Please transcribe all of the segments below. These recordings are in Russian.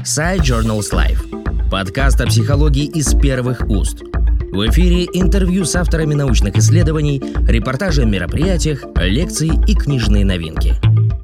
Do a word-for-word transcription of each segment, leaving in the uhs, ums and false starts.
Sci Journals Life. Подкаст о психологии из первых уст. В эфире интервью с авторами научных исследований, репортажи о мероприятиях, лекции и книжные новинки.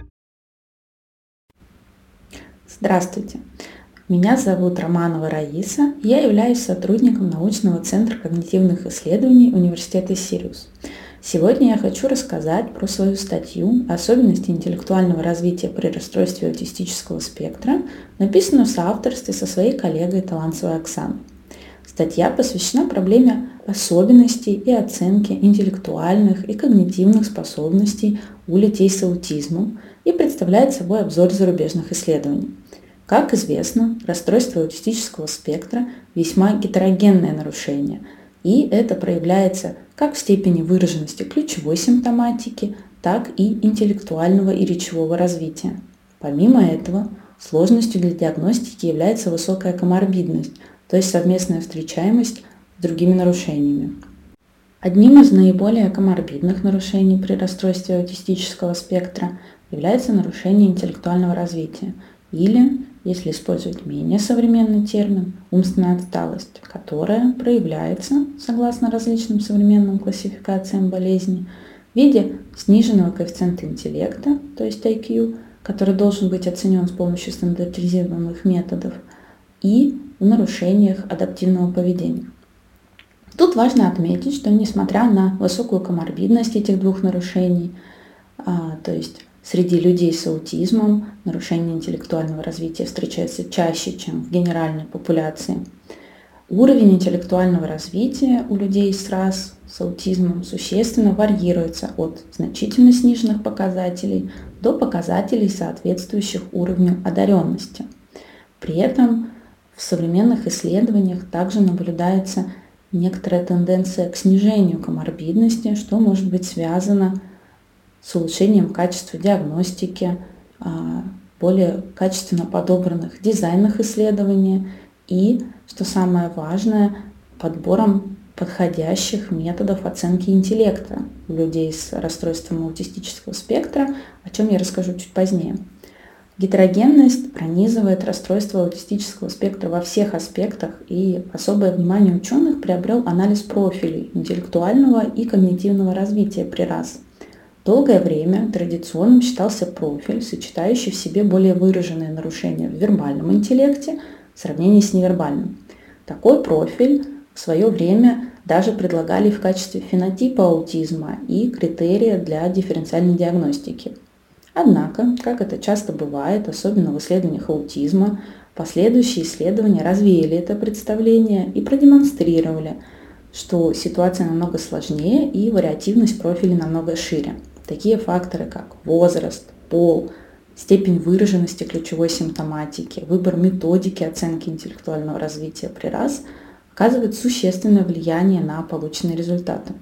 Здравствуйте. Меня зовут Романова Раиса. Я являюсь сотрудником научного центра когнитивных исследований Университета Сириус. Сегодня я хочу рассказать про свою статью «Особенности интеллектуального развития при расстройстве аутистического спектра», написанную в соавторстве со своей коллегой талантливой Оксаной. Статья посвящена проблеме особенностей и оценки интеллектуальных и когнитивных способностей у людей с аутизмом и представляет собой обзор зарубежных исследований. Как известно, расстройство аутистического спектра весьма гетерогенное нарушение, и это проявляется как в степени выраженности ключевой симптоматики, так и интеллектуального и речевого развития. Помимо этого, сложностью для диагностики является высокая коморбидность, то есть совместная встречаемость с другими нарушениями. Одним из наиболее коморбидных нарушений при расстройстве аутистического спектра является нарушение интеллектуального развития, или, если использовать менее современный термин, умственная отсталость, которая проявляется, согласно различным современным классификациям болезней, в виде сниженного коэффициента интеллекта, то есть ай кью, который должен быть оценен с помощью стандартизированных методов, и в нарушениях адаптивного поведения. Тут важно отметить, что несмотря на высокую коморбидность этих двух нарушений, а, то есть среди людей с аутизмом нарушение интеллектуального развития встречается чаще, чем в генеральной популяции, уровень интеллектуального развития у людей с рас с аутизмом существенно варьируется от значительно сниженных показателей до показателей, соответствующих уровню одаренности. При этом в современных исследованиях также наблюдается некоторая тенденция к снижению коморбидности, что может быть связано с улучшением качества диагностики, более качественно подобранных дизайнах исследования и, что самое важное, подбором подходящих методов оценки интеллекта у людей с расстройством аутистического спектра, о чем я расскажу чуть позднее. Гетерогенность пронизывает расстройство аутистического спектра во всех аспектах, и особое внимание ученых приобрел анализ профилей интеллектуального и когнитивного развития при рас. Долгое время традиционным считался профиль, сочетающий в себе более выраженные нарушения в вербальном интеллекте в сравнении с невербальным. Такой профиль в свое время даже предлагали в качестве фенотипа аутизма и критерия для дифференциальной диагностики. Однако, как это часто бывает, особенно в исследованиях аутизма, последующие исследования развеяли это представление и продемонстрировали, что ситуация намного сложнее и вариативность профиля намного шире. Такие факторы, как возраст, пол, степень выраженности ключевой симптоматики, выбор методики оценки интеллектуального развития при рас оказывают существенное влияние на полученные результаты.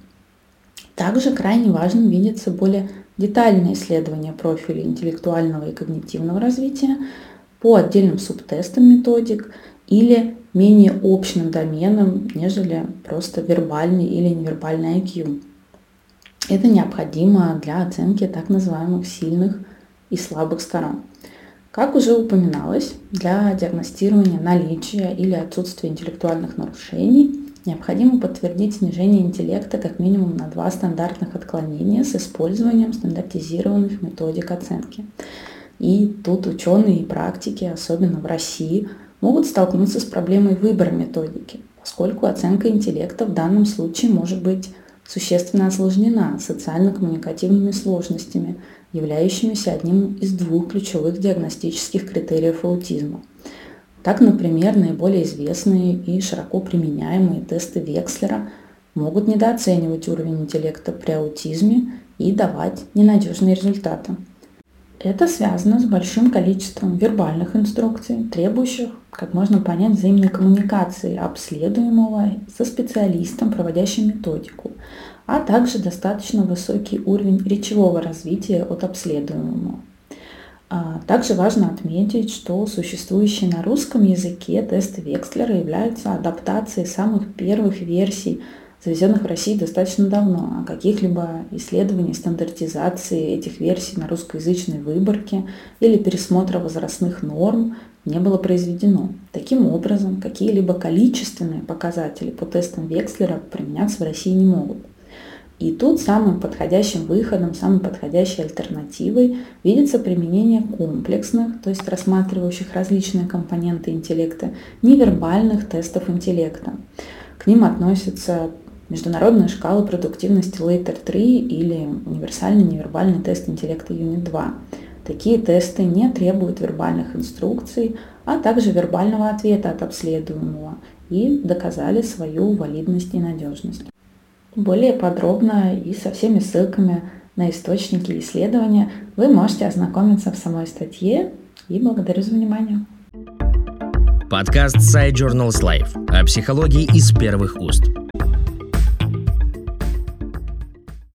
Также крайне важным видится более детальное исследование профиля интеллектуального и когнитивного развития по отдельным субтестам методик или менее общным доменам, нежели просто вербальный или невербальный ай кью. Это необходимо для оценки так называемых сильных и слабых сторон. Как уже упоминалось, для диагностирования наличия или отсутствия интеллектуальных нарушений необходимо подтвердить снижение интеллекта как минимум на два стандартных отклонения с использованием стандартизированных методик оценки. И тут ученые и практики, особенно в России, могут столкнуться с проблемой выбора методики, поскольку оценка интеллекта в данном случае может быть существенно осложнена социально-коммуникативными сложностями, являющимися одним из двух ключевых диагностических критериев аутизма. Так, например, наиболее известные и широко применяемые тесты Векслера могут недооценивать уровень интеллекта при аутизме и давать ненадежные результаты. Это связано с большим количеством вербальных инструкций, требующих, как можно понять, взаимной коммуникации обследуемого со специалистом, проводящим методику, а также достаточно высокий уровень речевого развития от обследуемого. Также важно отметить, что существующие на русском языке тесты Векслера являются адаптацией самых первых версий, завезенных в Россию достаточно давно, а каких-либо исследований стандартизации этих версий на русскоязычной выборке или пересмотра возрастных норм не было произведено. Таким образом, какие-либо количественные показатели по тестам Векслера применяться в России не могут. И тут самым подходящим выходом, самой подходящей альтернативой видится применение комплексных, то есть рассматривающих различные компоненты интеллекта, невербальных тестов интеллекта. К ним относятся международная шкала продуктивности Лейтер три или универсальный невербальный тест интеллекта Юнит два. Такие тесты не требуют вербальных инструкций, а также вербального ответа от обследуемого и доказали свою валидность и надежность. Более подробно и со всеми ссылками на источники и исследования вы можете ознакомиться в самой статье. И благодарю за внимание. Подкаст Side Journals Life о психологии из первых уст.